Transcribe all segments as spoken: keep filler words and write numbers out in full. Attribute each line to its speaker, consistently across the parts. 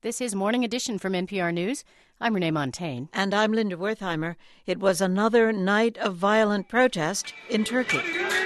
Speaker 1: This is Morning Edition from N P R News. I'm Renee Montagne.
Speaker 2: And I'm Linda Wertheimer. It was another night of violent protest in Turkey.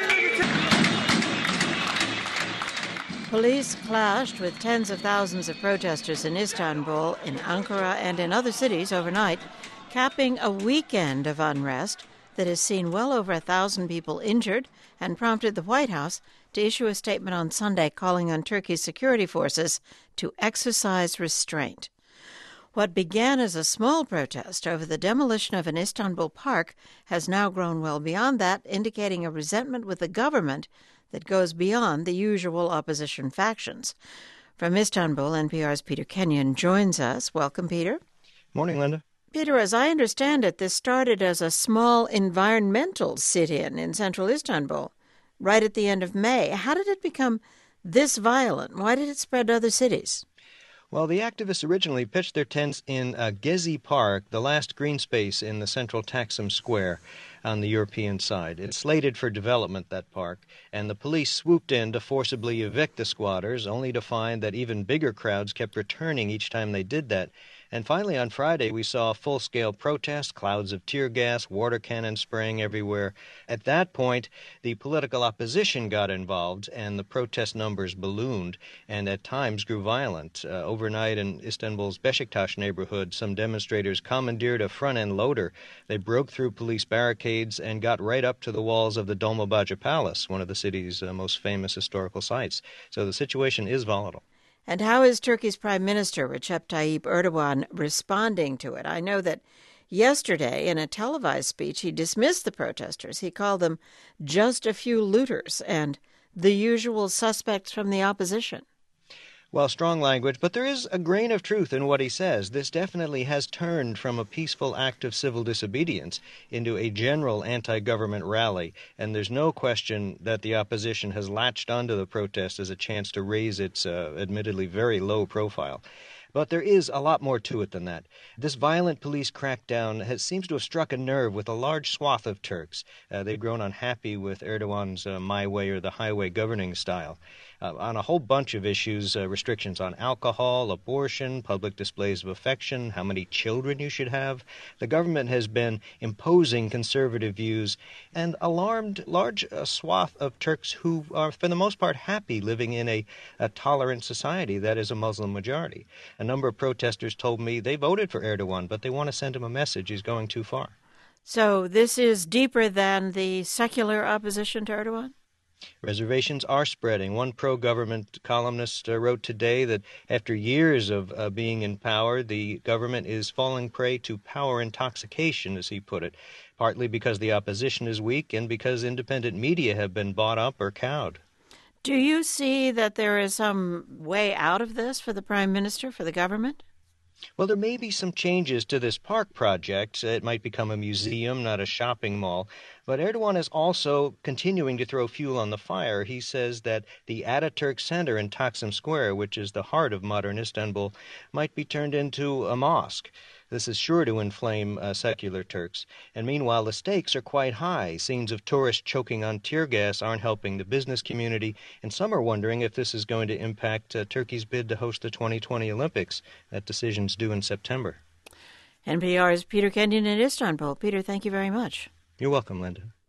Speaker 2: Police clashed with tens of thousands of protesters in Istanbul, in Ankara, and in other cities overnight, capping a weekend of unrest that has seen well over a thousand people injured and prompted the White House to issue a statement on Sunday calling on Turkey's security forces to exercise restraint. What began as a small protest over the demolition of an Istanbul park has now grown well beyond that, indicating a resentment with the government that goes beyond the usual opposition factions. From Istanbul, N P R's Peter Kenyon joins us. Welcome, Peter.
Speaker 3: Morning, Linda.
Speaker 2: Peter, as I understand it, this started as a small environmental sit-in in central Istanbul right at the end of May. How did it become this violent? Why did it spread to other cities?
Speaker 3: Well, the activists originally pitched their tents in uh, Gezi Park, the last green space in the central Taksim Square on the European side. It's slated for development, that park, and the police swooped in to forcibly evict the squatters, only to find that even bigger crowds kept returning each time they did that. And finally, on Friday, we saw a full-scale protest, clouds of tear gas, water cannons spraying everywhere. At that point, the political opposition got involved, and the protest numbers ballooned, and at times grew violent. Uh, overnight in Istanbul's Beşiktaş neighborhood, some demonstrators commandeered a front-end loader. They broke through police barricades and got right up to the walls of the Dolmabahce Palace, one of the city's uh, most famous historical sites. So the situation is volatile.
Speaker 2: And how is Turkey's Prime Minister Recep Tayyip Erdogan responding to it? I know that yesterday, in a televised speech, he dismissed the protesters. He called them just a few looters and the usual suspects from the opposition.
Speaker 3: Well, strong language, but there is a grain of truth in what he says. This definitely has turned from a peaceful act of civil disobedience into a general anti-government rally, and there's no question that the opposition has latched onto the protest as a chance to raise its uh, admittedly very low profile. But there is a lot more to it than that. This violent police crackdown has, seems to have struck a nerve with a large swath of Turks. Uh, they've grown unhappy with Erdogan's uh, my way or the highway governing style. Uh, on a whole bunch of issues, uh, restrictions on alcohol, abortion, public displays of affection, how many children you should have. The government has been imposing conservative views and alarmed large uh, swath of Turks who are, for the most part, happy living in a, a tolerant society that is a Muslim majority. A number of protesters told me they voted for Erdogan, but they want to send him a message he's going too far.
Speaker 2: So this is deeper than the secular opposition to Erdogan?
Speaker 3: Reservations are spreading. One pro-government columnist uh, wrote today that after years of uh, being in power, the government is falling prey to power intoxication, as he put it, partly because the opposition is weak and because independent media have been bought up or cowed.
Speaker 2: Do you see that there is some way out of this for the Prime Minister, for the government?
Speaker 3: Well, there may be some changes to this park project. It might become a museum, not a shopping mall. But Erdogan is also continuing to throw fuel on the fire. He says that the Ataturk Center in Taksim Square, which is the heart of modern Istanbul, might be turned into a mosque. This is sure to inflame uh, secular Turks. And meanwhile, the stakes are quite high. Scenes of tourists choking on tear gas aren't helping the business community, and some are wondering if this is going to impact uh, Turkey's bid to host the twenty twenty Olympics. That decision's due in September.
Speaker 2: N P R's Peter Kenyon in Istanbul. Peter, thank you very much.
Speaker 3: You're welcome, Linda.